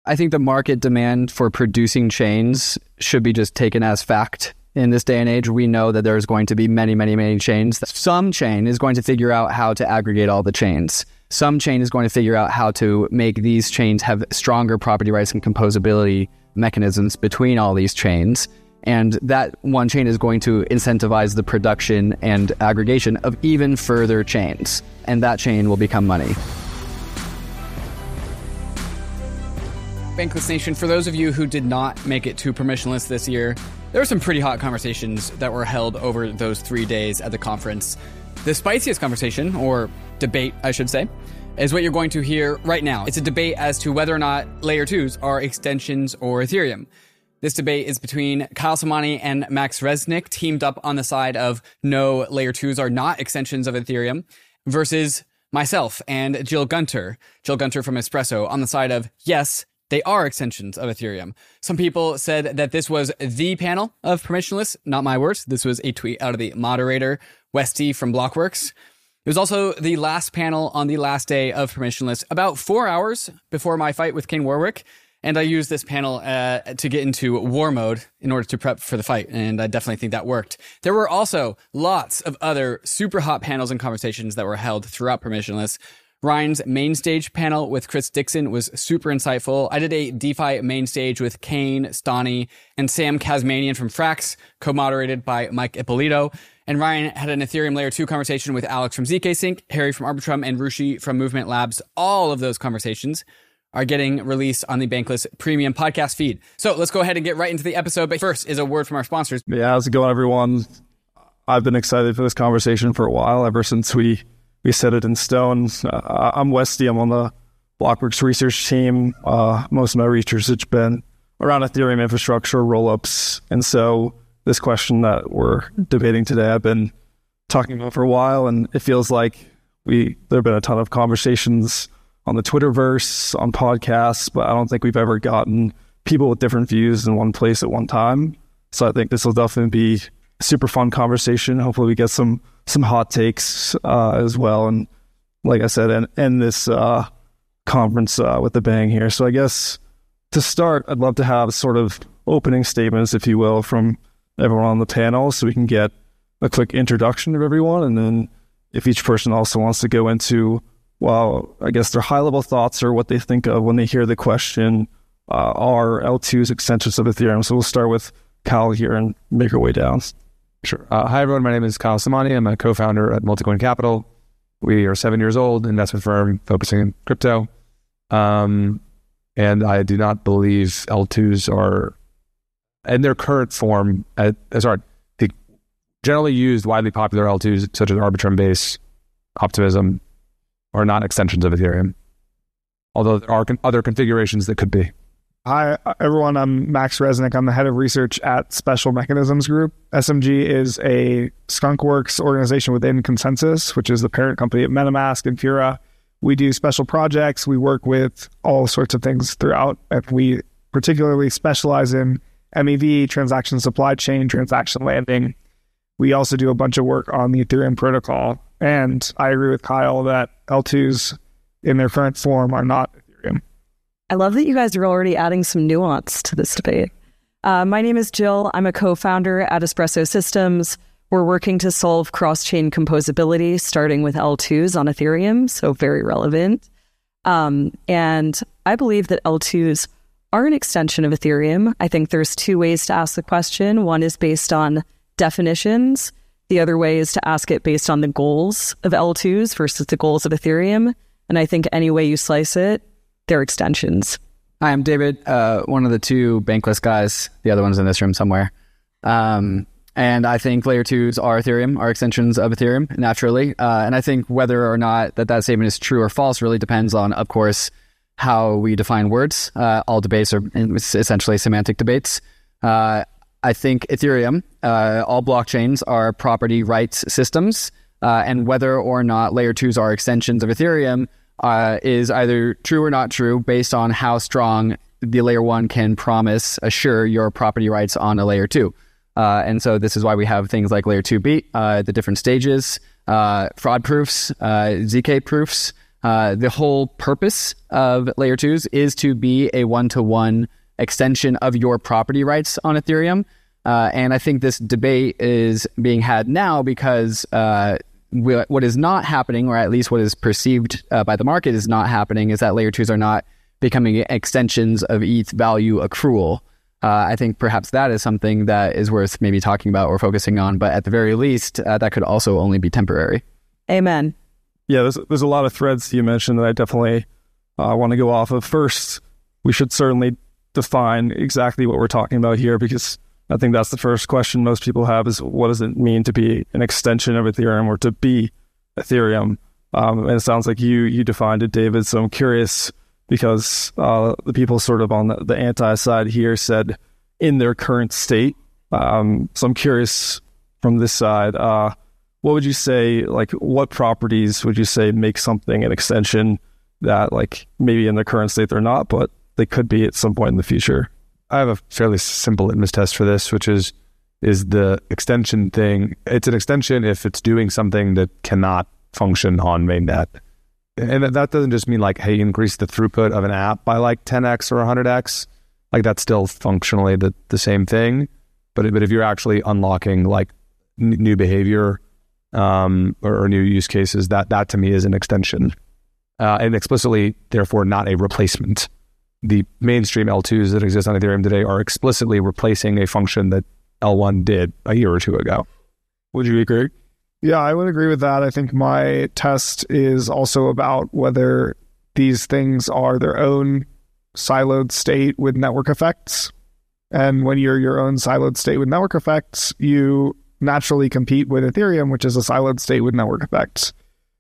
I think the market demand for producing chains should be just taken as fact. In this day and age, we know that there's going to be many, many, many chains. Some chain is going to figure out how to aggregate all the chains. Some chain is going to figure out how to make these chains have stronger property rights and composability mechanisms between all these chains. And that one chain is going to incentivize the production and aggregation of even further chains. And that chain will become money. Bankless Nation, for those of you who did not make it to Permissionless this year, there were some pretty hot conversations that were held over those 3 days at the conference. The spiciest conversation, or debate, I should say, is what you're going to hear right now. It's a debate as to whether or not Layer 2s are extensions or Ethereum. This debate is between Kyle Samani and Max Resnick, teamed up on the side of no, Layer 2s are not extensions of Ethereum, versus myself and Jill Gunter from Espresso, on the side of yes, they are extensions of Ethereum. Some people said that this was the panel of Permissionless. Not my words. This was a tweet out of the moderator, Westy from Blockworks. It was also the last panel on the last day of Permissionless, about 4 hours before my fight with King Warwick. And I used this panel to get into war mode in order to prep for the fight. And I definitely think that worked. There were also lots of other super hot panels and conversations that were held throughout Permissionless. Ryan's main stage panel with Chris Dixon was super insightful. I did a DeFi main stage with Kane, Stani, and Sam Kazmanian from Frax, co-moderated by Mike Ippolito. And Ryan had an Ethereum Layer 2 conversation with Alex from ZK-Sync, Harry from Arbitrum, and Rushi from Movement Labs. All of those conversations are getting released on the Bankless Premium podcast feed. So let's go ahead and get right into the episode. But first is a word from our sponsors. Yeah, how's it going, everyone? I've been excited for this conversation for a while, ever since we set it in stone. I'm Westy. I'm on the Blockworks research team. Most of my research has been around Ethereum infrastructure, rollups. And so this question that we're debating today, I've been talking about for a while, and it feels like there have been a ton of conversations on the Twitterverse, on podcasts, but I don't think we've ever gotten people with different views in one place at one time. So I think this will definitely be a super fun conversation. Hopefully we get some hot takes as well. And like I said, end this conference with a bang here. So I guess to start, I'd love to have sort of opening statements, if you will, from everyone on the panel, so we can get a quick introduction of everyone. And then if each person also wants to go into, well, I guess their high-level thoughts or what they think of when they hear the question, are L2's extensions of Ethereum? So we'll start with Kyle here and make our way down. Sure. Hi, everyone. My name is Kyle Samani. I'm a co-founder at Multicoin Capital. We are 7 years old, investment firm focusing in crypto. And I do not believe L2s are, in their current form, the generally used, widely popular L2s, such as Arbitrum Base, Optimism, are not extensions of Ethereum. Although there are other configurations that could be. Hi, everyone. I'm Max Resnick. I'm the head of research at Special Mechanisms Group. SMG is a skunkworks organization within Consensus, which is the parent company of MetaMask and Fura. We do special projects. We work with all sorts of things throughout, and we particularly specialize in MEV, transaction supply chain, transaction landing. We also do a bunch of work on the Ethereum protocol. And I agree with Kyle that L2s in their current form are not Ethereum. I love that you guys are already adding some nuance to this debate. My name is Jill. I'm a co-founder at Espresso Systems. We're working to solve cross-chain composability, starting with L2s on Ethereum, so very relevant. And I believe that L2s are an extension of Ethereum. I think there's two ways to ask the question. One is based on definitions. The other way is to ask it based on the goals of L2s versus the goals of Ethereum. And I think any way you slice it, they're extensions. Hi, I'm David, one of the two Bankless guys. The other one's in this room somewhere. And I think Layer 2s are Ethereum, are extensions of Ethereum, naturally. And I think whether or not that statement is true or false really depends on, of course, how we define words. All debates are essentially semantic debates. I think Ethereum, all blockchains are property rights systems. And whether or not Layer 2s are extensions of Ethereum is either true or not true based on how strong the Layer 1 can assure your property rights on a Layer 2. And so this is why we have things like Layer 2 beat, the different stages, fraud proofs, ZK proofs, The whole purpose of layer 2s is to be a one-to-one extension of your property rights on Ethereum. And I think this debate is being had now because what is not happening, or at least what is perceived by the market is not happening, is that layer 2s are not becoming extensions of ETH value accrual. I think perhaps that is something that is worth maybe talking about or focusing on, but at the very least, that could also only be temporary. Amen. Yeah, there's a lot of threads you mentioned that I definitely want to go off of. First, we should certainly define exactly what we're talking about here, because I think that's the first question most people have is, what does it mean to be an extension of Ethereum or to be Ethereum? And it sounds like you defined it, David, so I'm curious, because the people sort of on the anti-side here said in their current state. So I'm curious from this side, what would you say, like what properties would you say make something an extension that like maybe in their current state they're not, but they could be at some point in the future? I have a fairly simple litmus test for this, which is the extension thing. It's an extension if it's doing something that cannot function on mainnet. And that doesn't just mean like, hey, increase the throughput of an app by like 10x or 100x. Like that's still functionally the same thing. But if you're actually unlocking like new behavior or new use cases, that to me is an extension. And explicitly, therefore, not a replacement. The mainstream L2s that exist on Ethereum today are explicitly replacing a function that L1 did a year or two ago. Would you agree? Yeah, I would agree with that. I think my test is also about whether these things are their own siloed state with network effects. And when you're your own siloed state with network effects, you naturally compete with Ethereum, which is a siloed state with network effects.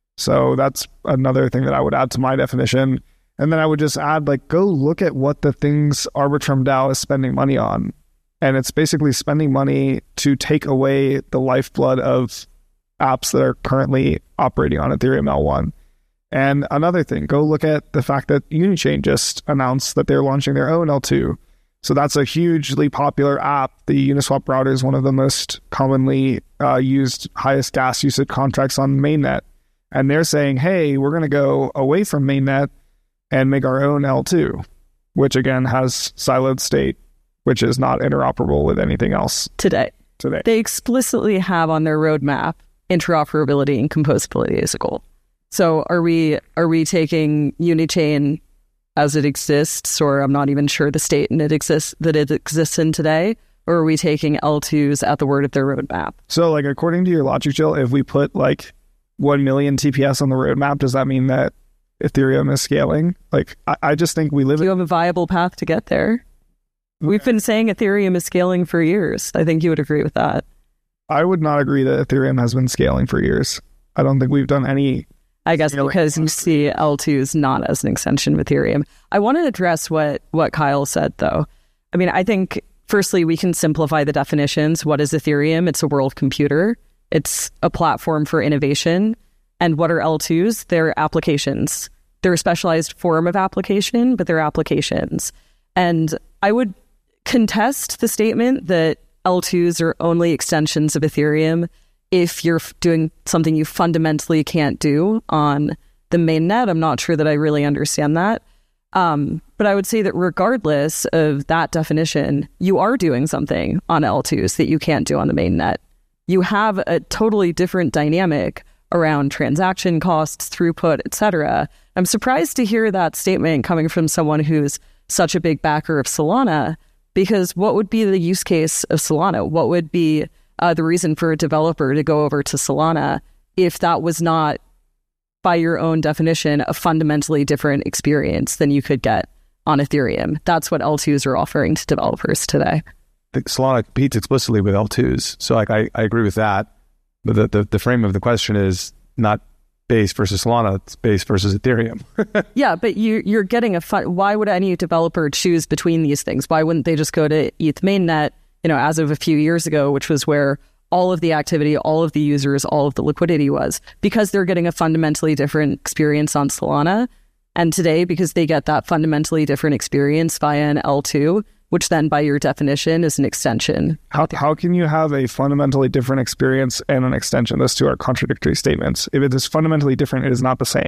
So that's another thing that I would add to my definition. And then I would just add, like, go look at what the things Arbitrum DAO is spending money on. And it's basically spending money to take away the lifeblood of apps that are currently operating on Ethereum L1. And another thing, go look at the fact that Unichain just announced that they're launching their own L2. So that's a hugely popular app. The Uniswap router is one of the most commonly used, highest gas usage contracts on mainnet. And they're saying, hey, we're going to go away from mainnet and make our own L2, which again has siloed state, which is not interoperable with anything else Today. They explicitly have on their roadmap interoperability and composability as a goal. So are we taking Unichain as it exists, or I'm not even sure the state that it exists in today, or are we taking L2s at the word of their roadmap? So like according to your logic, Jill, if we put like 1 million TPS on the roadmap, does that mean that Ethereum is scaling? Like I just think we live Do you have a viable path to get there? Okay. We've been saying Ethereum is scaling for years. I think you would agree with that. I would not agree that Ethereum has been scaling for years. I don't think we've done any. I guess because you see L2s not as an extension of Ethereum. I want to address what Kyle said, though. I mean, I think, firstly, we can simplify the definitions. What is Ethereum? It's a world computer. It's a platform for innovation. And what are L2s? They're applications. They're a specialized form of application, but they're applications. And I would contest the statement that L2s are only extensions of Ethereum if you're doing something you fundamentally can't do on the mainnet. I'm not sure that I really understand that. But I would say that regardless of that definition, you are doing something on L2s that you can't do on the mainnet. You have a totally different dynamic around transaction costs, throughput, etc. I'm surprised to hear that statement coming from someone who's such a big backer of Solana, because what would be the use case of Solana? What would be the reason for a developer to go over to Solana if that was not, by your own definition, a fundamentally different experience than you could get on Ethereum? That's what L2s are offering to developers today. Solana competes explicitly with L2s. So like I agree with that. But the frame of the question is not Base versus Solana, it's Base versus Ethereum. Yeah, but you're getting why would any developer choose between these things? Why wouldn't they just go to ETH mainnet, as of a few years ago, which was where all of the activity, all of the users, all of the liquidity was? Because they're getting a fundamentally different experience on Solana. And today, because they get that fundamentally different experience via an L2, which then by your definition is an extension. How can you have a fundamentally different experience and an extension? Those two are contradictory statements. If it is fundamentally different, it is not the same.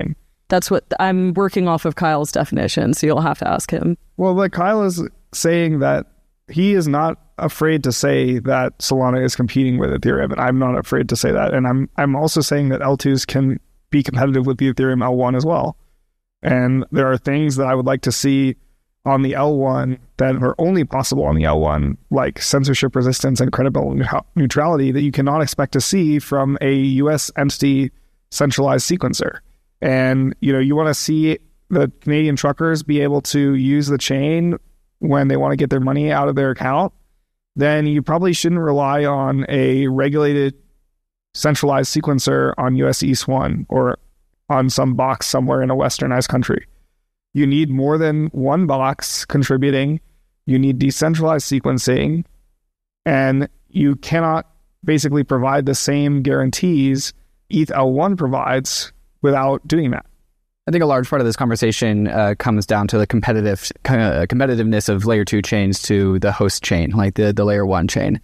That's what I'm working off of Kyle's definition, so you'll have to ask him. Well, like Kyle is saying that he is not afraid to say that Solana is competing with Ethereum, and I'm not afraid to say that. And I'm also saying that L2s can be competitive with the Ethereum L1 as well. And there are things that I would like to see on the L1 that are only possible on the L1, like censorship resistance and credible neutrality that you cannot expect to see from a US entity centralized sequencer. And, you want to see the Canadian truckers be able to use the chain when they want to get their money out of their account, then you probably shouldn't rely on a regulated centralized sequencer on US East 1 or on some box somewhere in a westernized country. You need more than one box contributing. You need decentralized sequencing, and you cannot basically provide the same guarantees ETH L1 provides without doing that. I think a large part of this conversation comes down to the competitiveness of layer 2 chains to the host chain, like the layer 1 chain.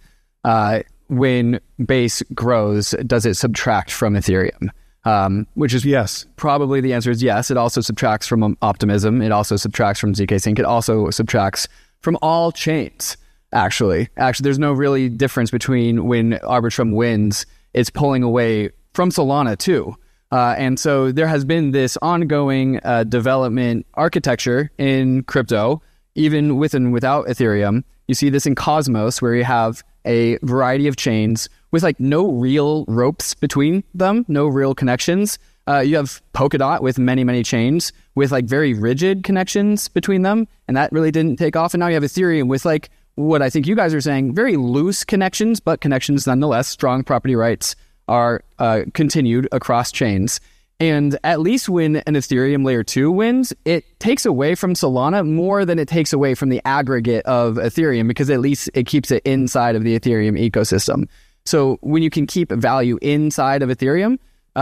When Base grows, does it subtract from Ethereum? Which is yes. Probably the answer is yes. It also subtracts from Optimism. It also subtracts from ZK Sync. It also subtracts from all chains, actually. There's no really difference between when Arbitrum wins, it's pulling away from Solana too. And so there has been this ongoing development architecture in crypto, even with and without Ethereum. You see this in Cosmos, where you have a variety of chains with like no real ropes between them, no real connections. You have Polkadot with many, many chains with like very rigid connections between them, and that really didn't take off. And now you have Ethereum with like what I think you guys are saying, very loose connections, but connections nonetheless. Strong property rights are continued across chains. And at least when an Ethereum layer 2 wins, it takes away from Solana more than it takes away from the aggregate of Ethereum, because at least it keeps it inside of the Ethereum ecosystem. So when you can keep value inside of Ethereum,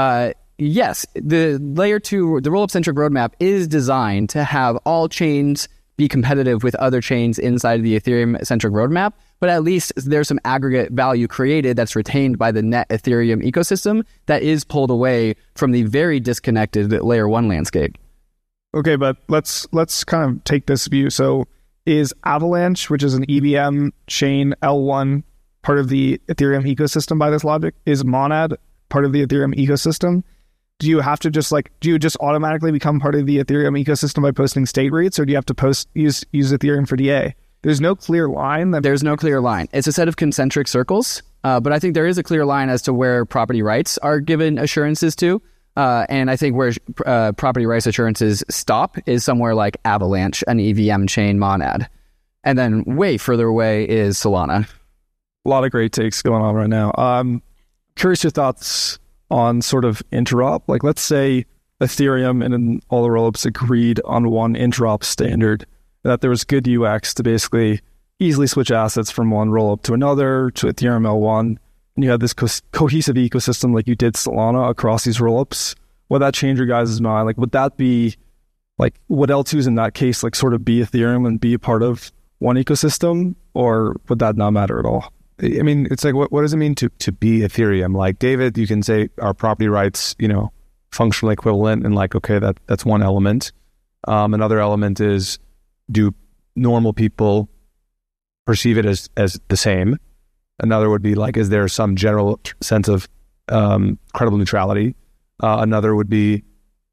yes, the layer 2, the rollup centric roadmap is designed to have all chains be competitive with other chains inside of the Ethereum centric roadmap, but at least there's some aggregate value created that's retained by the net Ethereum ecosystem that is pulled away from the very disconnected layer 1 landscape. Okay, but let's kind of take this view. So is Avalanche, which is an EVM chain L1, part of the Ethereum ecosystem by this logic? Is Monad part of the Ethereum ecosystem? Do you have to just automatically become part of the Ethereum ecosystem by posting state rates, or do you have to use Ethereum for DA? There's no clear line. There's no clear line. It's a set of concentric circles, but I think there is a clear line as to where property rights are given assurances to. And I think where property rights assurances stop is somewhere like Avalanche, an EVM chain Monad. And then way further away is Solana. A lot of great takes going on right now. Curious your thoughts on sort of interop. Like, let's say Ethereum and all the rollups agreed on one interop standard, that there was good UX to basically easily switch assets from one rollup to another, to Ethereum L1, and you had this cohesive ecosystem like you did Solana across these rollups. Would that change your guys' mind? Like, would that be, like, would L2s in that case, like, sort of be Ethereum and be a part of one ecosystem, or would that not matter at all? I mean, it's like, what does it mean to be Ethereum? Like, David, you can say our property rights, functionally equivalent, and like, okay, that's one element. Another element is, do normal people perceive it as the same? Another would be like, is there some general sense of credible neutrality? Another would be,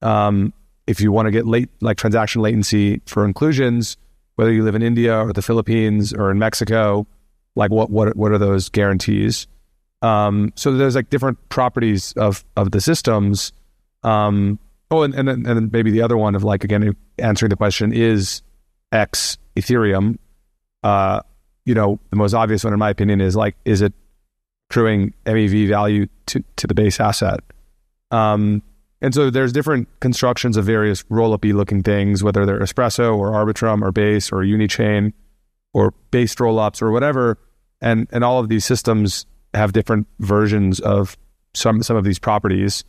if you want to get transaction latency for inclusions, whether you live in India or the Philippines or in Mexico, like what are those guarantees? So there's like different properties of the systems. And then maybe the other one of, like, again, answering the question, is X Ethereum? The most obvious one in my opinion is, like, is it accruing MEV value to the base asset? And so there's different constructions of various roll-up-y looking things, whether they're Espresso or Arbitrum or Base or Unichain or based roll-ups or whatever, and all of these systems have different versions of some of these properties.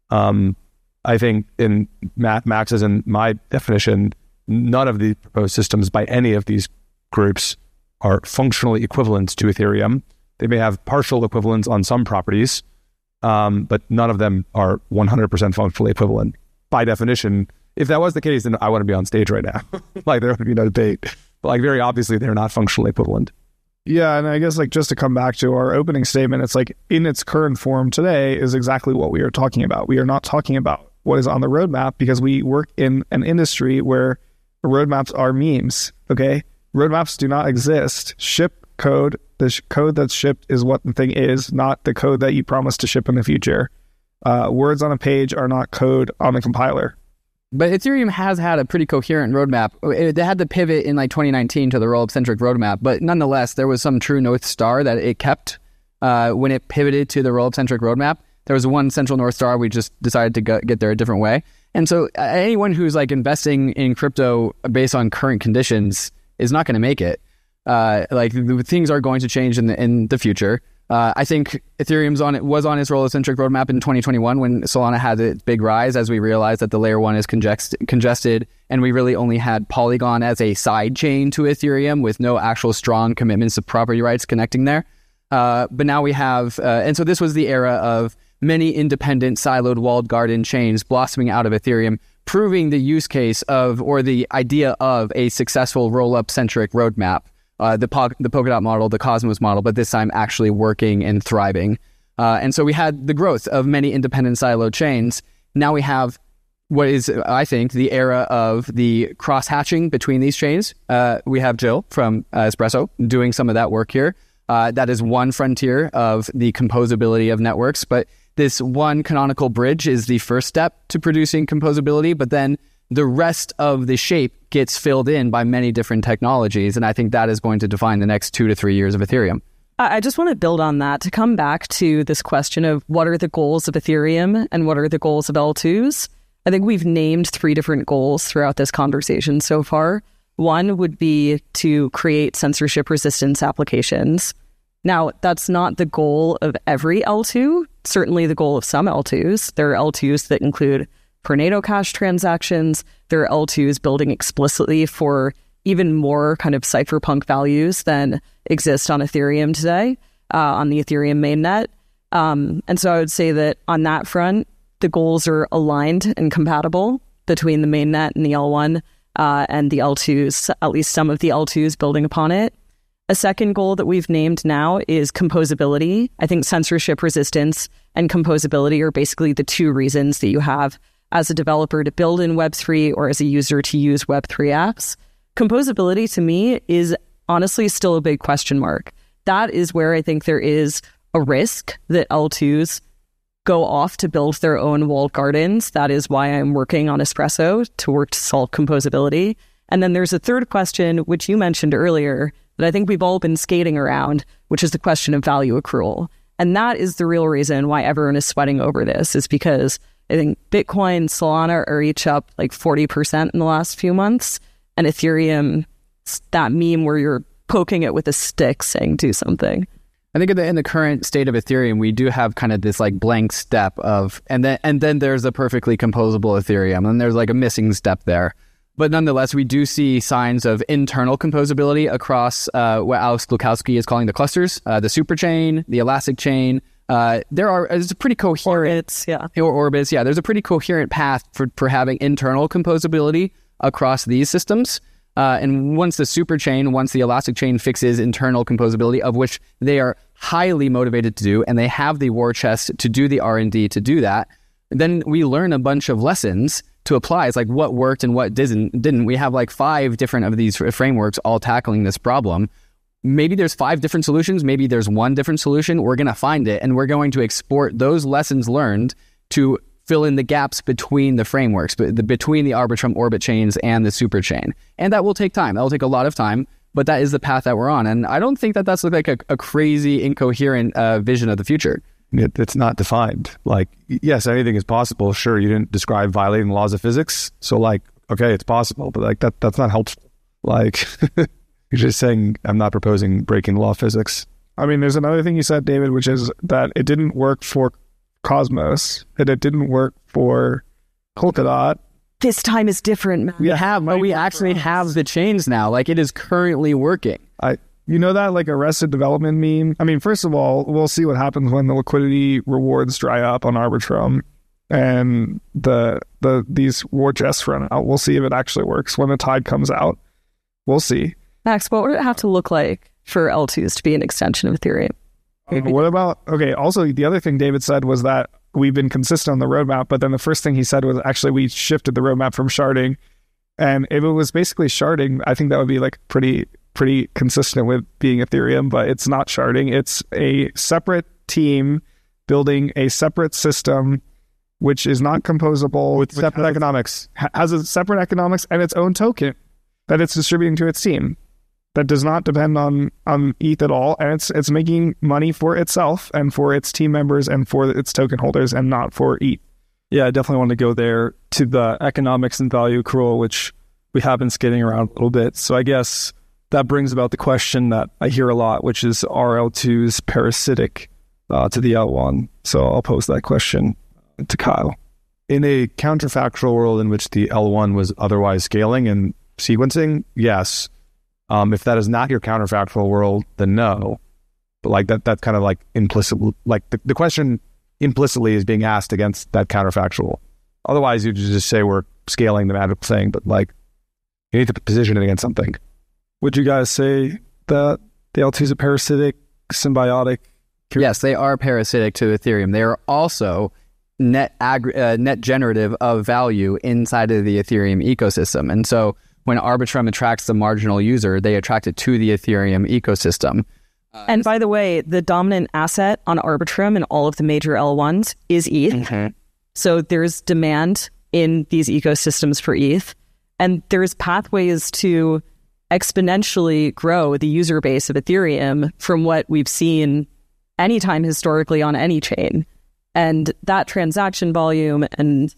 I think in Max's and my definition, none of the proposed systems by any of these groups are functionally equivalent to Ethereum. They may have partial equivalence on some properties, but none of them are 100% functionally equivalent. by definition, if that was the case, then I wouldn't be on stage right now. Like there would be no debate. But like very obviously, they're not functionally equivalent. Yeah, and I guess like just to come back to our opening statement, it's like in its current form today is exactly what we are talking about. We are not talking about what is on the roadmap because we work in an industry where roadmaps are memes, okay? Roadmaps do not exist. Ship code, the code that's shipped is what the thing is, not the code that you promised to ship in the future. Words on a page are not code on the compiler. But Ethereum has had a pretty coherent roadmap. It had to pivot in like 2019 to the rollup-centric roadmap, but nonetheless, there was some true North Star that it kept when it pivoted to the rollup-centric roadmap. There was one central North Star. We just decided to get there a different way. And so anyone who's like investing in crypto based on current conditions is not going to make it. Things are going to change in the future. I think Ethereum's was on its rollup-centric roadmap in 2021 when Solana had its big rise as we realized that the layer 1 is congested and we really only had Polygon as a side chain to Ethereum with no actual strong commitments of property rights connecting there. But now we have, and so this was the era of many independent siloed walled garden chains blossoming out of Ethereum, proving the use case of or the idea of a successful rollup-centric roadmap. The Polkadot model, the Cosmos model, but this time actually working and thriving. And so we had the growth of many independent siloed chains. Now we have what is, I think, the era of the cross-hatching between these chains. We have Jill from Espresso doing some of that work here. That is one frontier of the composability of networks, but this one canonical bridge is the first step to producing composability, but then the rest of the shape gets filled in by many different technologies. And I think that is going to define the next 2 to 3 years of Ethereum. I just want to build on that to come back to this question of what are the goals of Ethereum and what are the goals of L2s. I think we've named 3 different goals throughout this conversation so far. One would be to create censorship resistance applications. Now, that's not the goal of every L2, certainly the goal of some L2s. There are L2s that include Tornado Cash transactions. There are L2s building explicitly for even more kind of cypherpunk values than exist on Ethereum today, on the Ethereum mainnet. And so I would say that on that front, the goals are aligned and compatible between the mainnet and the L1 and the L2s, at least some of the L2s building upon it. A second goal that we've named now is composability. I think censorship resistance and composability are basically the 2 reasons that you have as a developer to build in Web3 or as a user to use Web3 apps. Composability to me is honestly still a big question mark. That is where I think there is a risk that L2s go off to build their own walled gardens. That is why I'm working on Espresso to work to solve composability. And then there's a third question, which you mentioned earlier, that I think we've all been skating around, which is the question of value accrual. And that is the real reason why everyone is sweating over this, is because I think Bitcoin, Solana are each up like 40% in the last few months. And Ethereum, that meme where you're poking it with a stick saying do something. I think in the current state of Ethereum, we do have kind of this like blank step of, and then there's a perfectly composable Ethereum, and there's like a missing step there. But nonetheless, we do see signs of internal composability across what Alex Glukowski is calling the clusters, the superchain, the elastic chain. There's a pretty coherent orbits, yeah. Orbits, yeah. There's a pretty coherent path for having internal composability across these systems. And once the superchain, once the elastic chain fixes internal composability, of which they are highly motivated to do, and they have the war chest to do the R&D to do that, then we learn a bunch of lessons to apply. It's like what worked and what didn't. We have like 5 different of these frameworks all tackling this problem. Maybe there's 5 different solutions. Maybe there's one different solution. We're going to find it, and we're going to export those lessons learned to fill in the gaps between the frameworks, between the Arbitrum orbit chains and the super chain. And that will take time. That will take a lot of time, but that is the path that we're on. And I don't think that that's like a crazy, incoherent vision of the future. It's not defined. Like, yes, anything is possible. Sure, you didn't describe violating the laws of physics. So like, okay, it's possible, but like that's not helpful. Like, you're just saying, I'm not proposing breaking the law of physics. I mean, there's another thing you said, David, which is that it didn't work for Cosmos, and it didn't work for Polkadot. This time is different, man. We actually have the chains now. Like, it is currently working. You know that like Arrested Development meme? I mean, first of all, we'll see what happens when the liquidity rewards dry up on Arbitrum. and these war chests run out. We'll see if it actually works when the tide comes out. We'll see. Max, what would it have to look like for L2s to be an extension of Ethereum? What about, okay, also the other thing David said was that we've been consistent on the roadmap, but then the first thing he said was actually we shifted the roadmap from sharding. And if it was basically sharding, I think that would be like pretty consistent with being Ethereum, but it's not sharding. It's a separate team building a separate system, which is not composable. With separate economics. Has a separate economics and its own token that it's distributing to its team that does not depend on ETH at all. And it's making money for itself and for its team members and for its token holders and not for ETH. Yeah, I definitely want to go there to the economics and value accrual, which we have been skating around a little bit. So I guess that brings about the question that I hear a lot, which is, are L2s parasitic to the L1? So I'll pose that question to Kyle. In a counterfactual world in which the L1 was otherwise scaling and sequencing, yes. If that is not your counterfactual world, then no. But like that's kind of like implicit, like the question implicitly is being asked against that counterfactual. Otherwise, you just say we're scaling the magical thing, but like you need to position it against something. Would you guys say that the L2s are parasitic, symbiotic? Yes, they are parasitic to Ethereum. They are also net generative of value inside of the Ethereum ecosystem. And so when Arbitrum attracts the marginal user, they attract it to the Ethereum ecosystem. And by the way, the dominant asset on Arbitrum and all of the major L1s is ETH. Mm-hmm. So there's demand in these ecosystems for ETH. And there's pathways to exponentially grow the user base of Ethereum from what we've seen anytime historically on any chain. And that transaction volume and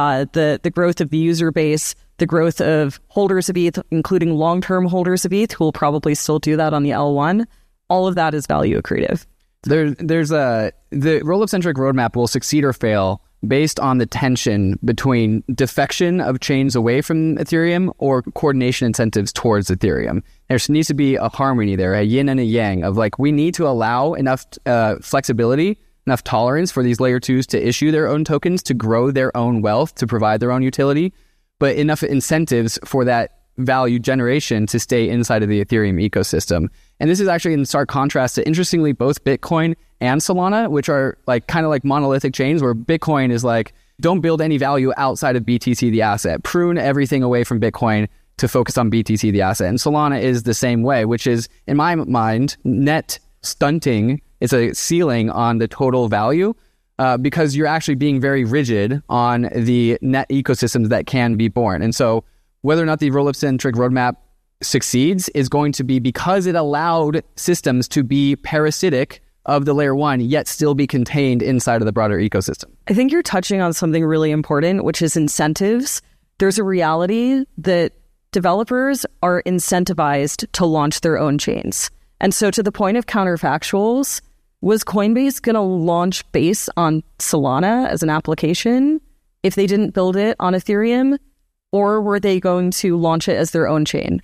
the growth of the user base, the growth of holders of ETH, including long-term holders of ETH, who will probably still do that on the L1, all of that is value accretive. The rollup-centric roadmap will succeed or fail based on the tension between defection of chains away from Ethereum or coordination incentives towards Ethereum. There needs to be a harmony there, a yin and a yang of like, we need to allow enough flexibility, enough tolerance for these layer 2s to issue their own tokens, to grow their own wealth, to provide their own utility, but enough incentives for that value generation to stay inside of the Ethereum ecosystem. And this is actually in stark contrast to, interestingly, both Bitcoin and Solana, which are like kind of like monolithic chains, where Bitcoin is like, don't build any value outside of BTC, the asset. Prune everything away from Bitcoin to focus on BTC, the asset. And Solana is the same way, which is, in my mind, net stunting. It's a ceiling on the total value because you're actually being very rigid on the net ecosystems that can be born. And so whether or not the rollup-centric roadmap succeeds is going to be because it allowed systems to be parasitic of the layer 1, yet still be contained inside of the broader ecosystem. I think you're touching on something really important, which is incentives. There's a reality that developers are incentivized to launch their own chains. And so to the point of counterfactuals, was Coinbase going to launch Base on Solana as an application if they didn't build it on Ethereum? Or were they going to launch it as their own chain?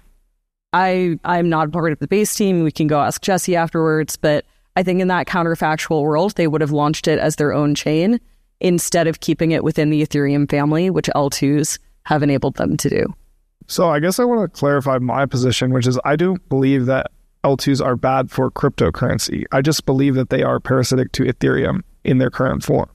I'm not part of the Base team. We can go ask Jesse afterwards. But I think in that counterfactual world, they would have launched it as their own chain instead of keeping it within the Ethereum family, which L2s have enabled them to do. So I guess I want to clarify my position, which is I do believe that L2s are bad for cryptocurrency. I just believe that they are parasitic to Ethereum in their current form.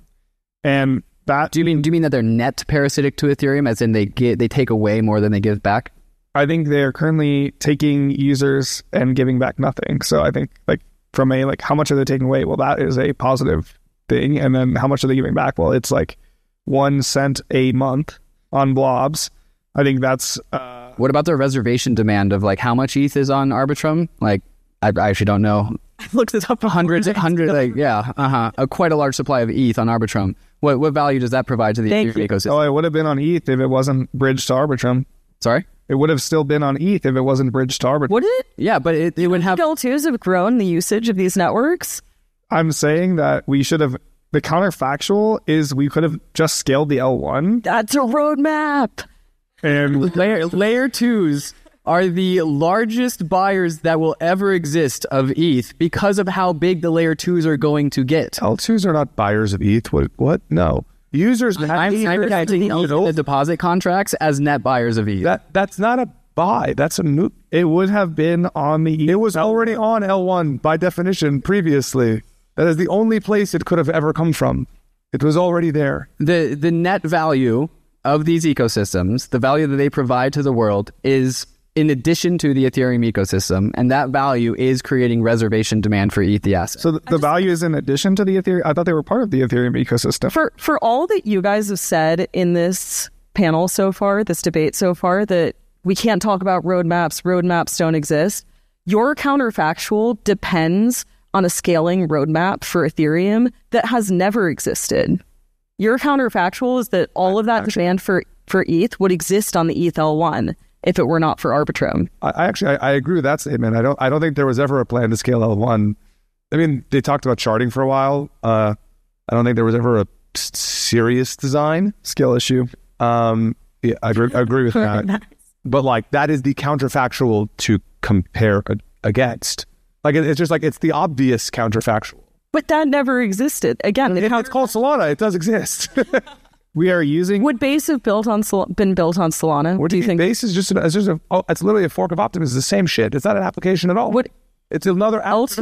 And that... Do you mean that they're net parasitic to Ethereum, as in they take away more than they give back? I think they're currently taking users and giving back nothing. So I think like from a like how much are they taking away? Well, that is a positive thing. And then how much are they giving back? Well, it's like 1 cent a month on blobs. I think that's... What about the reservation demand of like how much ETH is on Arbitrum? Like, I actually don't know. I looked it up. Hundreds, like, yeah, quite a large supply of ETH on Arbitrum. What value does that provide to the Ethereum ecosystem? Oh, it would have been on ETH if it wasn't bridged to Arbitrum. Sorry? It would have still been on ETH if it wasn't bridged to Arbitrum. Would it? Yeah, but it would have... L2s have grown the usage of these networks? I'm saying that we should have... The counterfactual is we could have just scaled the L1. That's a roadmap. And layer 2s are the largest buyers that will ever exist of ETH because of how big the layer 2s are going to get. L2s are not buyers of ETH. What? No. users I'm counting the deposit contracts as net buyers of ETH. That's not a buy. That's a move. It would have been on the. It was already on L1 by definition previously. That is the only place it could have ever come from. It was already there. The net value of these ecosystems, the value that they provide to the world, is in addition to the Ethereum ecosystem, and that value is creating reservation demand for ETH assets. So the value is in addition to the Ethereum. I thought they were part of the Ethereum ecosystem. For all that you guys have said in this panel so far, this debate so far, that we can't talk about roadmaps don't exist, your counterfactual depends on a scaling roadmap for Ethereum that has never existed. Your counterfactual is that all of that demand for ETH would exist on the ETH L1 if it were not for Arbitrum. I agree with that statement. I don't think there was ever a plan to scale L1. I mean, they talked about charting for a while. I don't think there was ever a serious design Skill issue. Yeah, I agree with that. But like, that is the counterfactual to compare against. Like, it's just like, it's the obvious counterfactual. But that never existed. Again, It's called Solana. It does exist. We are using. Would Base have been built on Solana? What do you think? Base is it's literally a fork of Optimus. It's the same shit. It's not an application at all. It's another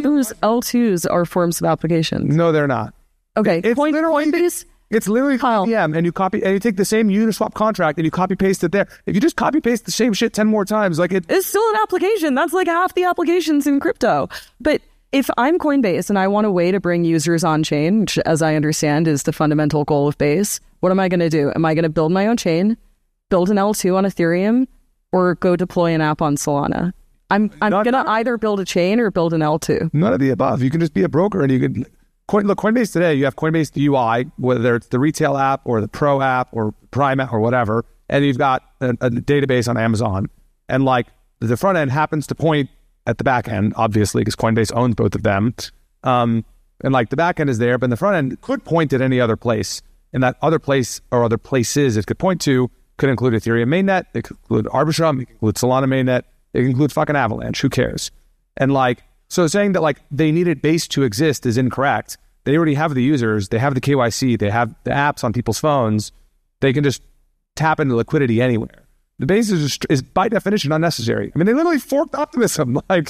L2s are forms of applications. No, they're not. Okay, It's literally Kyle. VM, and you take the same Uniswap contract and you copy paste it there. If you just copy paste the same shit 10 more times, like it's still an application. That's like half the applications in crypto. But if I'm Coinbase and I want a way to bring users on chain, which as I understand is the fundamental goal of Base, what am I going to do? Am I going to build my own chain, build an L2 on Ethereum, or go deploy an app on Solana? I'm going to either build a chain or build an L2. None of the above. You can just be a broker, and you can look. Coinbase today, you have Coinbase UI, whether it's the retail app or the pro app or Prime app or whatever, and you've got a database on Amazon, and like the front end happens to point at the back end, obviously, because Coinbase owns both of them, and like the back end is there, but the front end could point at any other place, and that other place or other places it could point to could include Ethereum mainnet, it could include Arbitrum, it could include Solana mainnet, it could include fucking Avalanche. Who cares? And like, so saying that like they needed Base to exist is incorrect. They already have the users, they have the KYC, they have the apps on people's phones. They can just tap into liquidity anywhere. The Base is by definition unnecessary. I mean, they literally forked Optimism. Like,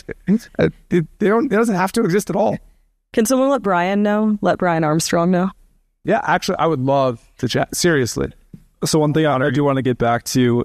it doesn't have to exist at all. Can someone let Brian know? Let Brian Armstrong know? Yeah, actually, I would love to chat. Seriously. So one thing I do want to get back to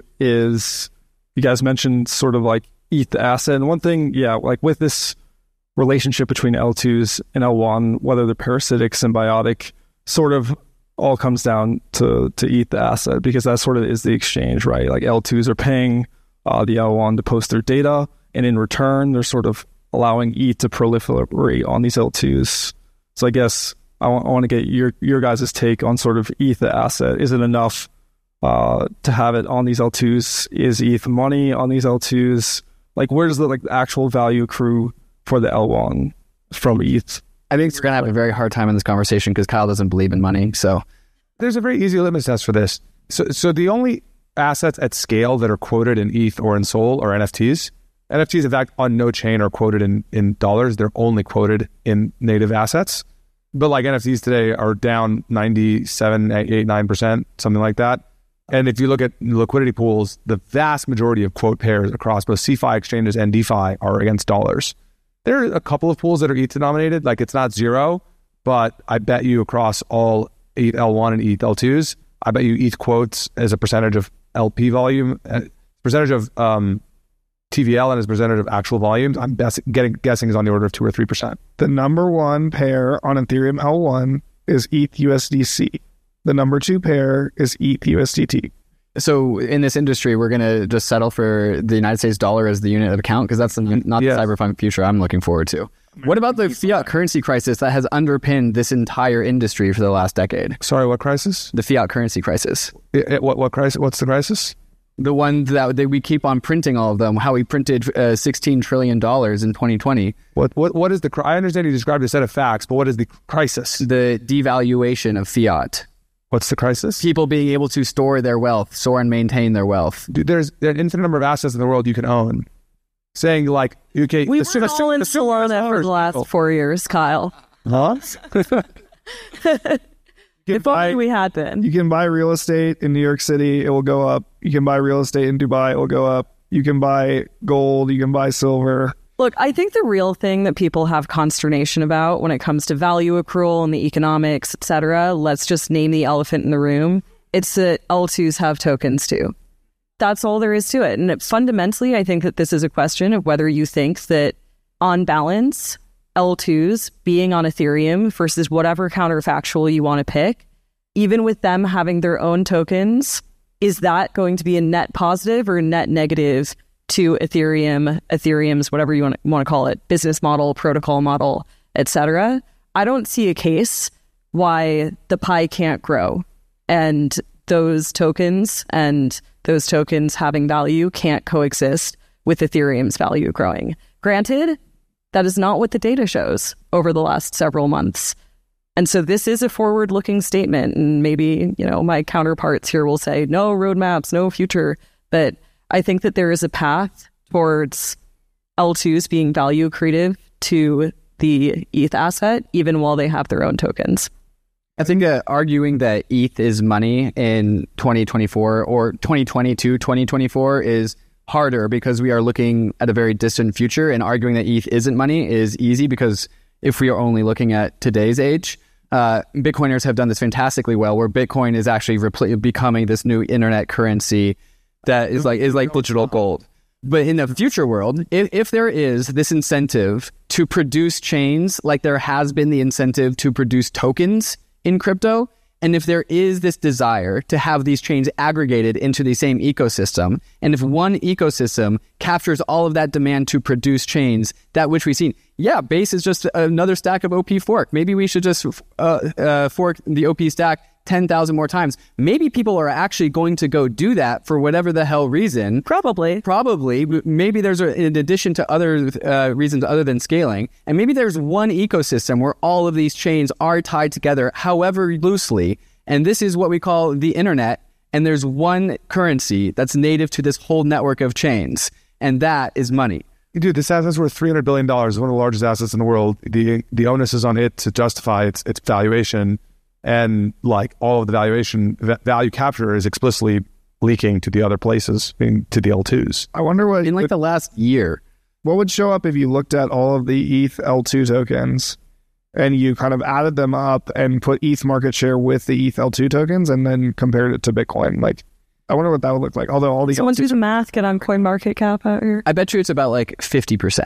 is you guys mentioned sort of like ETH asset. And one thing, like with this relationship between L2s and L1, whether they're parasitic, symbiotic, sort of all comes down to ETH asset, because that sort of is the exchange, right? Like L2s are paying the L1 to post their data, and in return, they're sort of allowing ETH to proliferate on these L2s. So I guess I want to get your guys' take on sort of ETH asset. Is it enough to have it on these L2s? Is ETH money on these L2s? Like, where does the actual value accrue for the L1 from ETH? I think we're going to have a very hard time in this conversation because Kyle doesn't believe in money. So there's a very easy litmus test for this. So the only assets at scale that are quoted in ETH or in Sol are NFTs. NFTs, in fact, on no chain are quoted in dollars. They're only quoted in native assets. But like NFTs today are down 97, 8, 9%, something like that. And if you look at liquidity pools, the vast majority of quote pairs across both CeFi exchanges and DeFi are against dollars. There are a couple of pools that are ETH denominated, like it's not zero, but I bet you across all ETH L1 and ETH L2s, I bet you ETH quotes as a percentage of LP volume, percentage of TVL and as a percentage of actual volumes, I'm guessing is on the order of 2 or 3%. The number one pair on Ethereum L1 is ETH USDC. The number two pair is ETH USDT. So in this industry, we're going to just settle for the United States dollar as the unit of account, because that's not the cyberpunk future I'm looking forward to. What about the fiat currency crisis that has underpinned this entire industry for the last decade? Sorry, what crisis? The fiat currency crisis. What crisis? What's the crisis? The one that we keep on printing all of them, how we printed $16 trillion in 2020. What is the... I understand you described a set of facts, but what is the crisis? The devaluation of fiat. What's the crisis? People being able to store and maintain their wealth. Dude, there's an infinite number of assets in the world you can own. Saying like, okay... We were all in Solana for the last 4 years, Kyle. Huh? If only we had been. You can buy real estate in New York City, it will go up. You can buy real estate in Dubai, it will go up. You can buy gold, you can buy silver. Look, I think the real thing that people have consternation about when it comes to value accrual and the economics, et cetera, let's just name the elephant in the room. It's that L2s have tokens too. That's all there is to it. And fundamentally, I think that this is a question of whether you think that on balance, L2s being on Ethereum versus whatever counterfactual you want to pick, even with them having their own tokens, is that going to be a net positive or a net negative to Ethereum's, whatever you want to call it, business model, protocol model, etc.? I don't see a case why the pie can't grow and those tokens having value can't coexist with Ethereum's value growing. Granted, that is not what the data shows over the last several months. And so this is a forward-looking statement, and maybe, my counterparts here will say, no roadmaps, no future. But I think that there is a path towards L2s being value accretive to the ETH asset, even while they have their own tokens. I think arguing that ETH is money in 2024 or 2022, 2024 is harder because we are looking at a very distant future, and arguing that ETH isn't money is easy because if we are only looking at today's age, Bitcoiners have done this fantastically well, where Bitcoin is actually becoming this new internet currency that is like digital gold. But in the future world, if there is this incentive to produce chains like there has been the incentive to produce tokens in crypto, and if there is this desire to have these chains aggregated into the same ecosystem, and if one ecosystem captures all of that demand to produce chains, that which we've seen, Base is just another stack of OP fork. Maybe we should just fork the OP stack 10,000 more times. Maybe people are actually going to go do that for whatever the hell reason. Probably. Maybe there's in addition to other reasons other than scaling. And maybe there's one ecosystem where all of these chains are tied together, however loosely. And this is what we call the internet. And there's one currency that's native to this whole network of chains. And that is money. Dude, this asset's worth $300 billion. It's one of the largest assets in the world. The onus is on it to justify its valuation. And like all of the value capture is explicitly leaking to the other places, to the L2s. I wonder what in the last year, what would show up if you looked at all of the ETH L2 tokens and you kind of added them up and put ETH market share with the ETH L2 tokens and then compared it to Bitcoin. Like, I wonder what that would look like. Although all the someone do the math, get on CoinMarketCap out here. I bet you it's about like 50%.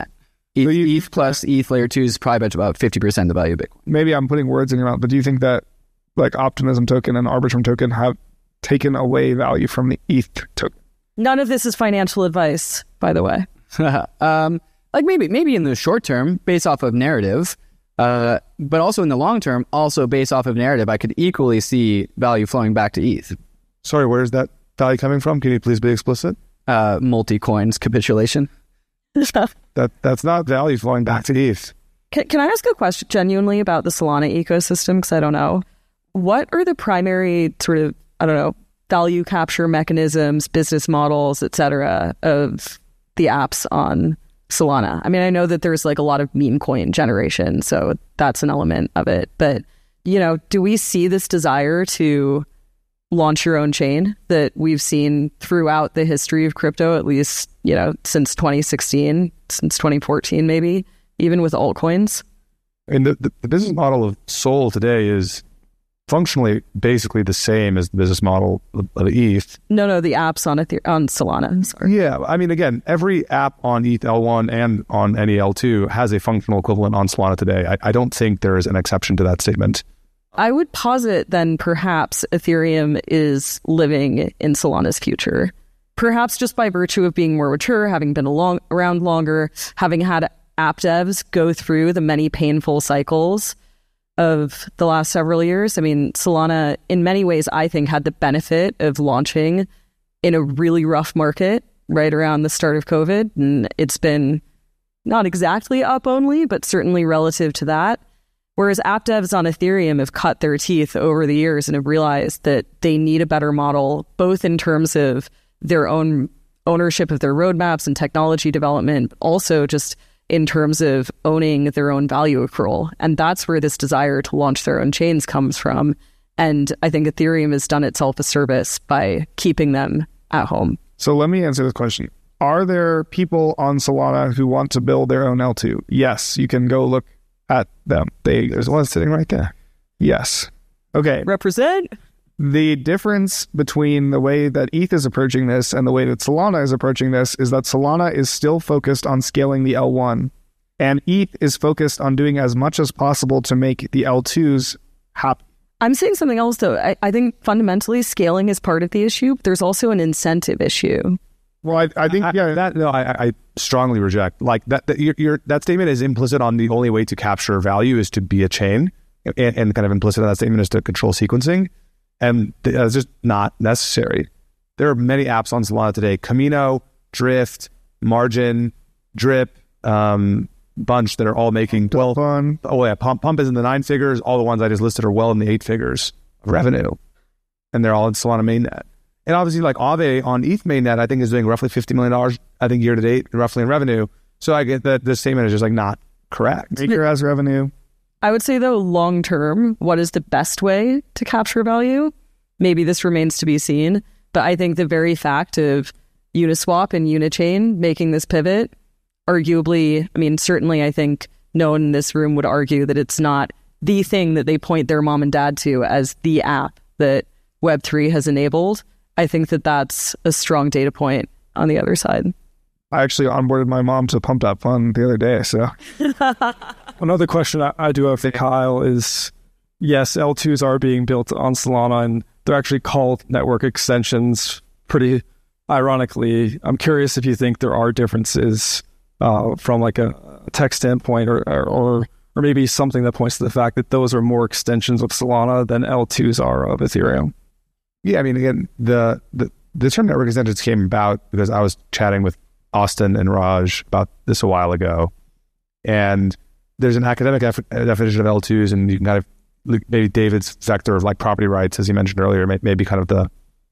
ETH plus ETH layer 2 is probably about 50% of the value of Bitcoin. Maybe I'm putting words in your mouth, but do you think that like Optimism token and Arbitrum token have taken away value from the ETH token? None of this is financial advice, by the way. Maybe in the short term, based off of narrative, but also in the long term, also based off of narrative, I could equally see value flowing back to ETH. Sorry, where's that value coming from? Can you please be explicit? Multi-coins capitulation. That's not value flowing back to ETH. Can I ask a question genuinely about the Solana ecosystem? Because I don't know. What are the primary sort of, value capture mechanisms, business models, et cetera, of the apps on Solana? I mean, I know that there's like a lot of meme coin generation, so that's an element of it. But, do we see this desire to launch your own chain that we've seen throughout the history of crypto, at least, since 2016, since 2014, maybe, even with altcoins? I mean, the business model of Sol today is functionally basically the same as the business model of ETH. No, the apps on Solana. Sorry. Yeah, I mean, again, every app on ETH L1 and on any L2 has a functional equivalent on Solana today. I don't think there is an exception to that statement. I would posit then perhaps Ethereum is living in Solana's future. Perhaps just by virtue of being more mature, having been around longer, having had app devs go through the many painful cycles of the last several years. I mean, Solana, in many ways, I think, had the benefit of launching in a really rough market right around the start of COVID. And it's been not exactly up only, but certainly relative to that. Whereas app devs on Ethereum have cut their teeth over the years and have realized that they need a better model, both in terms of their own ownership of their roadmaps and technology development, also just in terms of owning their own value accrual. And that's where this desire to launch their own chains comes from. And I think Ethereum has done itself a service by keeping them at home. So let me answer this question. Are there people on Solana who want to build their own L2? Yes, you can go look at them. There's one sitting right there. Yes. Okay. Represent. The difference between the way that ETH is approaching this and the way that Solana is approaching this is that Solana is still focused on scaling the L1, and ETH is focused on doing as much as possible to make the L2s happy. I'm saying something else, though. I think fundamentally scaling is part of the issue, but there's also an incentive issue. Well, I think, I strongly reject. Like that statement is implicit on the only way to capture value is to be a chain, and kind of implicit on that statement is to control sequencing. And that's just not necessary. There are many apps on Solana today: Camino, Drift, Margin, Drip, bunch that are all making fun. Oh yeah, Pump is in the 9 figures. All the ones I just listed are well in the 8 figures of revenue, and they're all in Solana mainnet. And obviously, like Aave on ETH mainnet, I think is doing roughly $50 million. I think year to date, roughly in revenue. So I get that this statement is just like not correct. Maker has revenue. I would say, though, long term, what is the best way to capture value? Maybe this remains to be seen. But I think the very fact of Uniswap and Unichain making this pivot, arguably, I mean, certainly I think no one in this room would argue that it's not the thing that they point their mom and dad to as the app that Web3 has enabled. I think that that's a strong data point on the other side. I actually onboarded my mom to Pump.Fun the other day, so... Another question I do have for Kyle is, yes, L2s are being built on Solana, and they're actually called network extensions pretty ironically. I'm curious if you think there are differences from like a tech standpoint or maybe something that points to the fact that those are more extensions of Solana than L2s are of Ethereum. Yeah, I mean, again, the term network extensions came about because I was chatting with Austin and Raj about this a while ago, and there's an academic definition of L2s, and you can kind of maybe David's vector of like property rights, as you mentioned earlier, may be kind of the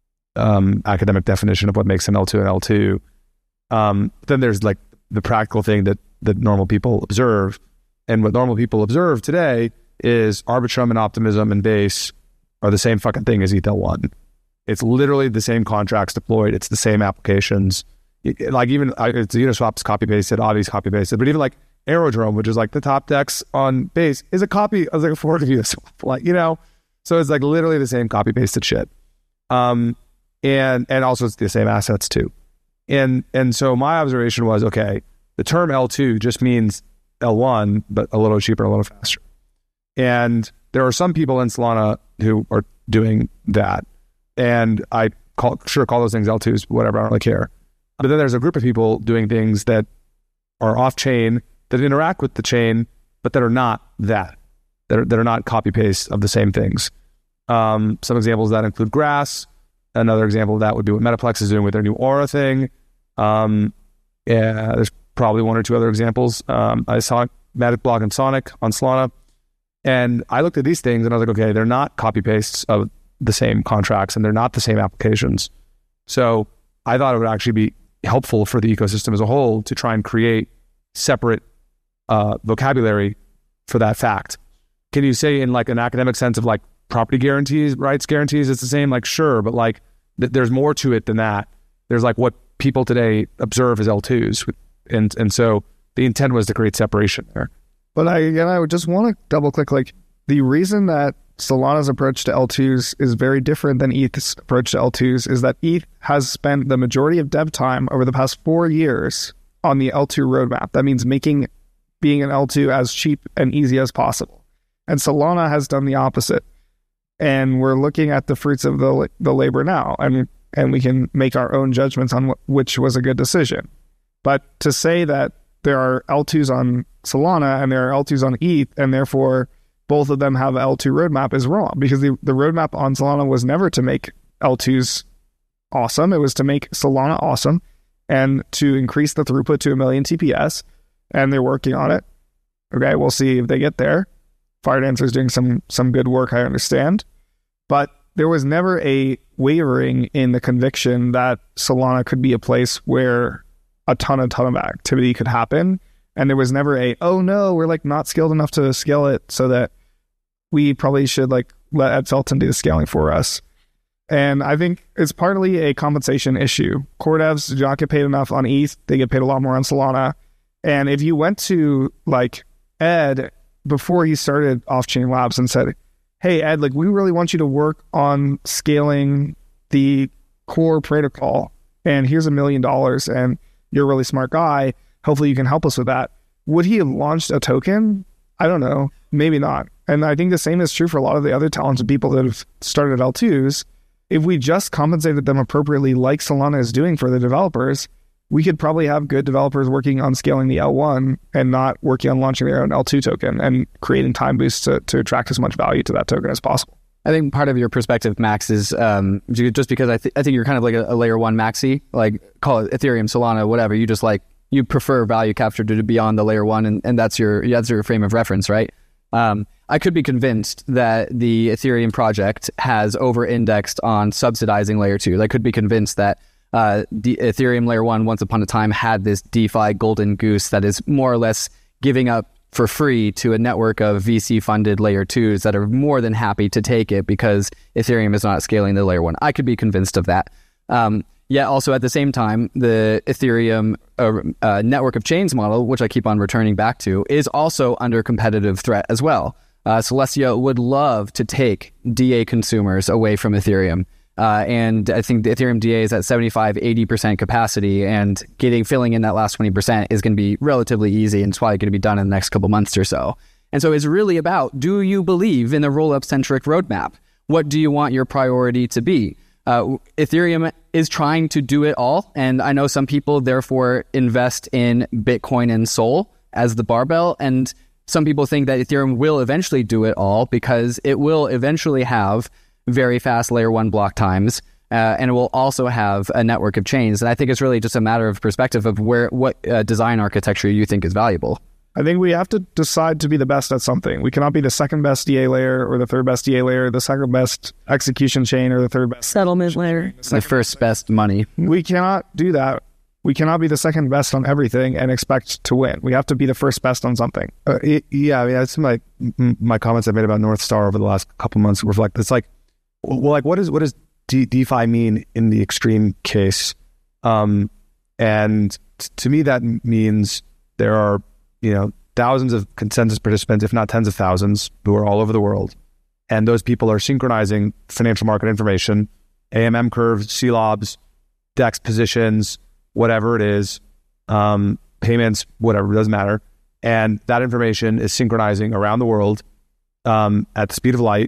academic definition of what makes an L2 an L2. Then there's like the practical thing that normal people observe, and what normal people observe today is Arbitrum and Optimism and Base are the same fucking thing as ETH-L1. It's literally the same contracts deployed. It's the same applications. Like even it's Uniswap's copy pasted, Aave's copy pasted, but even like Aerodrome, which is like the top DEX on Base, is a copy of like a fork of Uniswap. Like, you know, so it's like literally the same copy pasted shit. And also it's the same assets too. And so my observation was, okay, the term L2 just means L1, but a little cheaper, a little faster. And there are some people in Solana who are doing that. And I call those things L2s, whatever, I don't really care. But then there's a group of people doing things that are off-chain, that interact with the chain, but that are not that are not copy-paste of the same things. Some examples of that include Grass. Another example of that would be what Metaplex is doing with their new Aura thing. There's probably one or two other examples. I saw Matterpoint and Sonic on Solana. And I looked at these things and I was like, okay, they're not copy-pastes of the same contracts and they're not the same applications. So I thought it would actually be helpful for the ecosystem as a whole to try and create separate vocabulary for that fact. Can you say in like an academic sense of like property guarantees, rights guarantees, it's the same? Like, sure, but like there's more to it than that. There's like what people today observe as L2s. And so the intent was to create separation there. But I would just want to double click, like the reason that Solana's approach to L2s is very different than ETH's approach to L2s is that ETH has spent the majority of dev time over the past 4 years on the L2 roadmap. That means making being an L2 as cheap and easy as possible. And Solana has done the opposite. And we're looking at the fruits of the labor now. And we can make our own judgments on which was a good decision. But to say that there are L2s on Solana and there are L2s on ETH, and therefore both of them have an L2 roadmap is wrong, because the roadmap on Solana was never to make L2s awesome. It was to make Solana awesome and to increase the throughput to 1 million TPS, and they're working on it. Okay, we'll see if they get there. Firedancer is doing some good work, I understand. But there was never a wavering in the conviction that Solana could be a place where a ton of activity could happen. And there was never oh no, we're like not skilled enough to scale it, so that we probably should like let Ed Felton do the scaling for us. And I think it's partly a compensation issue. Core devs do not get paid enough on ETH. They get paid a lot more on Solana. And if you went to like Ed before he started Off-Chain Labs and said, hey, Ed, like we really want you to work on scaling the core protocol, and here's $1 million, and you're a really smart guy. Hopefully you can help us with that. Would he have launched a token? I don't know. Maybe not. And I think the same is true for a lot of the other talented people that have started L2s. If we just compensated them appropriately like Solana is doing for the developers, we could probably have good developers working on scaling the L1 and not working on launching their own L2 token and creating time boosts to attract as much value to that token as possible. I think part of your perspective, Max, is just because I think you're kind of like a layer one maxi, like call it Ethereum, Solana, whatever. You just like, you prefer value capture to be on the layer one, and that's your frame of reference, right? I could be convinced that the Ethereum project has over-indexed on subsidizing layer two. I could be convinced that the Ethereum layer one once upon a time had this DeFi golden goose that is more or less giving up for free to a network of VC-funded layer twos that are more than happy to take it because Ethereum is not scaling the layer one. I could be convinced of that. Yet also at the same time, the Ethereum network of chains model, which I keep on returning back to, is also under competitive threat as well. Celestia would love to take DA consumers away from Ethereum. And I think the Ethereum DA is at 75-80% capacity, and filling in that last 20% is going to be relatively easy, and it's probably going to be done in the next couple months or so. And so it's really about, do you believe in the roll-up centric roadmap? What do you want your priority to be? Ethereum is trying to do it all, and I know some people therefore invest in Bitcoin and Sol as the barbell, and some people think that Ethereum will eventually do it all because it will eventually have very fast layer one block times, and it will also have a network of chains. And I think it's really just a matter of perspective of what design architecture you think is valuable. I think we have to decide to be the best at something. We cannot be the second best DA layer or the third best DA layer, the second best execution chain or the third best settlement layer, the first best money. We cannot do that. We cannot be the second best on everything and expect to win. We have to be the first best on something. Yeah, I mean, that's my comments I've made about North Star over the last couple months reflect. It's like, well, like what does DeFi mean in the extreme case? And to me, that means there are thousands of consensus participants, if not tens of thousands, who are all over the world, and those people are synchronizing financial market information, AMM curves, CLOBs, DEX positions, whatever it is, payments, whatever, it doesn't matter. And that information is synchronizing around the world at the speed of light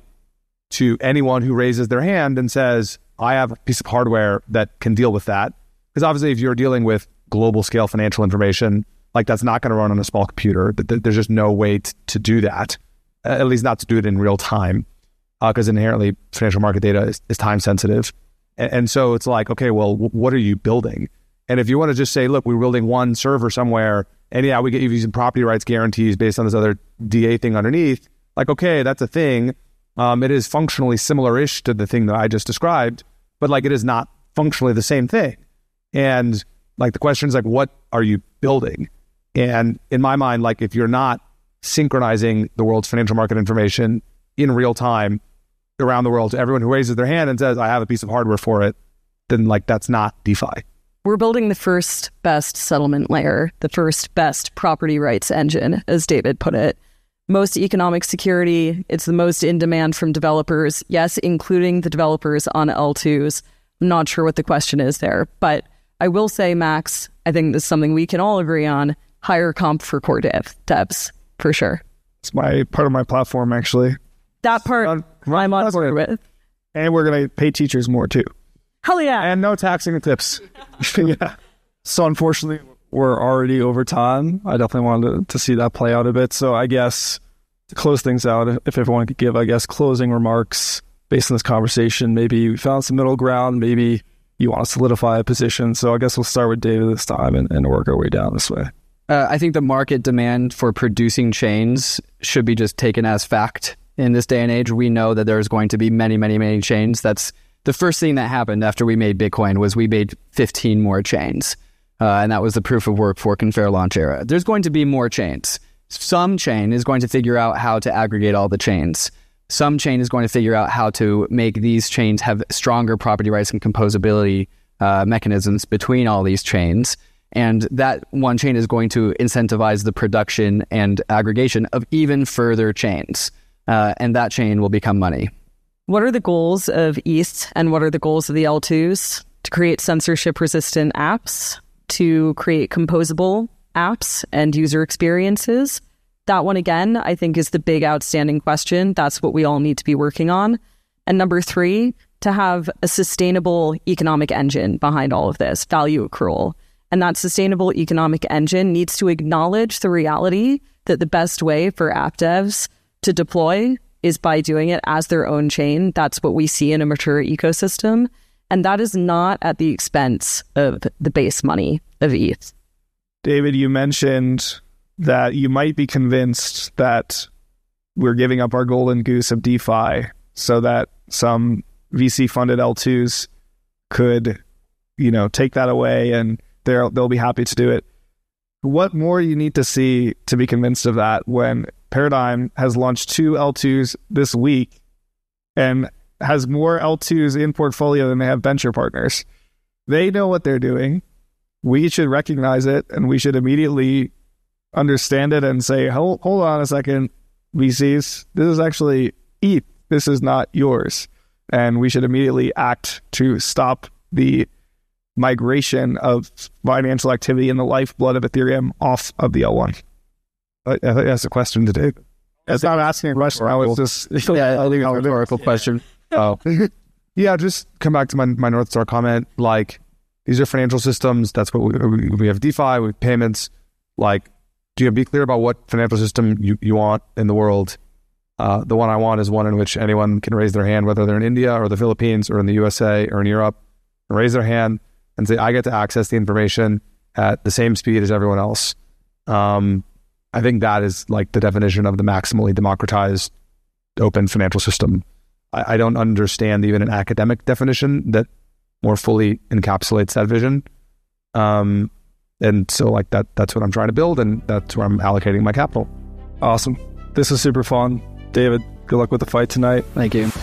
to anyone who raises their hand and says, I have a piece of hardware that can deal with that. Because obviously if you're dealing with global scale financial information, like that's not going to run on a small computer. There's just no way to do that, at least not to do it in real time, because inherently financial market data is time sensitive. And so it's like, okay, well, what are you building? And if you want to just say, look, we're building one server somewhere, and yeah, we get you using property rights guarantees based on this other DA thing underneath, like, okay, that's a thing. It is functionally similar-ish to the thing that I just described, but like it is not functionally the same thing. And like the question is like, what are you building? And in my mind, like if you're not synchronizing the world's financial market information in real time around the world to everyone who raises their hand and says, I have a piece of hardware for it, then like that's not DeFi. We're building the first best settlement layer, the first best property rights engine, as David put it. Most economic security, it's the most in demand from developers. Yes, including the developers on L2s. I'm not sure what the question is there, but I will say, Max, I think this is something we can all agree on. Higher comp for core devs, for sure. It's part of my platform, actually. That part I'm on board with. And we're going to pay teachers more, too. Hell yeah. And no taxing tips. Yeah. So unfortunately, we're already over time. I definitely wanted to see that play out a bit. So I guess to close things out, if everyone could give, I guess, closing remarks based on this conversation, maybe we found some middle ground, maybe you want to solidify a position. So I guess we'll start with David this time and work our way down this way. I think the market demand for producing chains should be just taken as fact. In this day and age, we know that there's going to be many, many, many chains. That's the first thing that happened after we made Bitcoin was we made 15 more chains. And that was the proof of work fork and fair launch era. There's going to be more chains. Some chain is going to figure out how to aggregate all the chains. some chain is going to figure out how to make these chains have stronger property rights and composability mechanisms between all these chains. And that one chain is going to incentivize the production and aggregation of even further chains. And that chain will become money. What are the goals of ETH and what are the goals of the L2s? To create censorship-resistant apps, to create composable apps and user experiences. That one, again, I think is the big outstanding question. That's what we all need to be working on. And number 3, to have a sustainable economic engine behind all of this, value accrual. And that sustainable economic engine needs to acknowledge the reality that the best way for app devs to deploy is by doing it as their own chain. That's what we see in a mature ecosystem. And that is not at the expense of the base money of ETH. David, you mentioned that you might be convinced that we're giving up our golden goose of DeFi so that some VC-funded L2s could, take that away and they'll be happy to do it. What more you need to see to be convinced of that when Paradigm has launched 2 L2s this week and has more L2s in portfolio than they have venture partners? They know what they're doing. We should recognize it and we should immediately understand it and say, hold on a second, VCs, this is actually ETH. This is not yours. And we should immediately act to stop the migration of financial activity in the lifeblood of Ethereum off of the L1. I think that's a question to David. It's not asking a question. I was just I think it's a rhetorical question. Oh, yeah. Just come back to my North Star comment. Like, these are financial systems. That's what we have. DeFi, we have payments. Like, do you be clear about what financial system you want in the world? The one I want is one in which anyone can raise their hand, whether they're in India or the Philippines or in the USA or in Europe, raise their hand and say, I get to access the information at the same speed as everyone else. I think that is like the definition of the maximally democratized open financial system. I don't understand even an academic definition that more fully encapsulates that vision. And so like that's what I'm trying to build, and that's where I'm allocating my capital. Awesome. This is super fun. David, good luck with the fight tonight. Thank you.